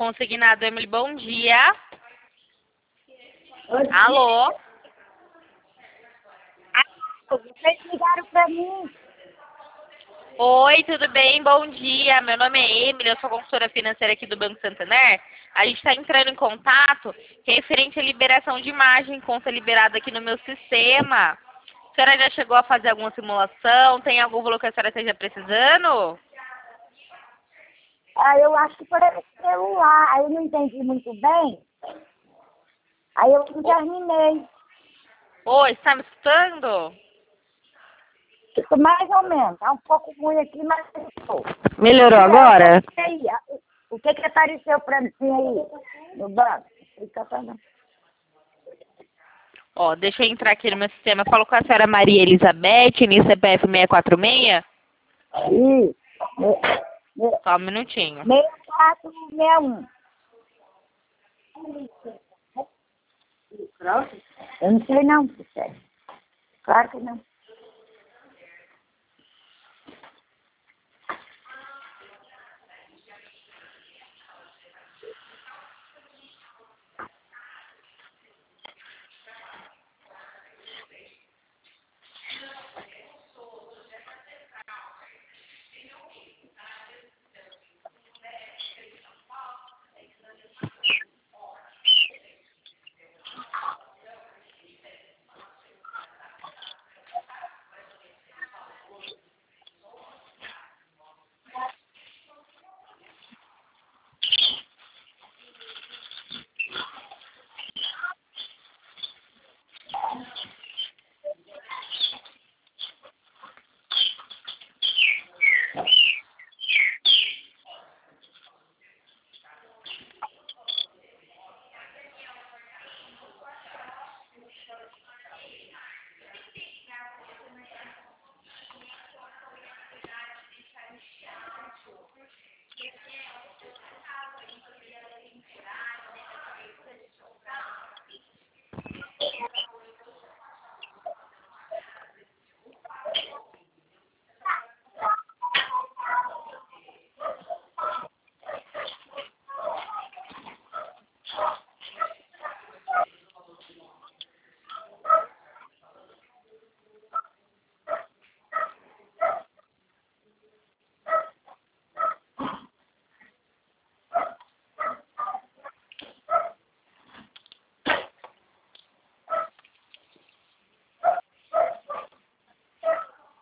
Consignado Emily, bom dia. Oi, Alô? vocês ligaram pra mim. Oi, tudo bem? Bom dia. Meu nome é Emily, eu sou consultora financeira aqui do Banco Santander. A gente está entrando em contato referente à liberação de imagem, conta liberada aqui no meu sistema. A senhora já chegou a fazer alguma simulação? Tem algum valor que a senhora esteja precisando? Eu acho que foi o celular. Aí eu não entendi muito bem. Aí eu não terminei. Oi, está me escutando? Ficou mais ou menos. Tá um pouco ruim aqui, mas ficou. Melhorou agora? Aí, o que apareceu pra mim aí no banco? Fica pra mim. Ó, deixa eu entrar aqui no meu sistema. Eu falo com a senhora Maria Elizabeth, no CPF 646. Isso. Só um minutinho. 6461. Eu não sei não, sério. Claro que não.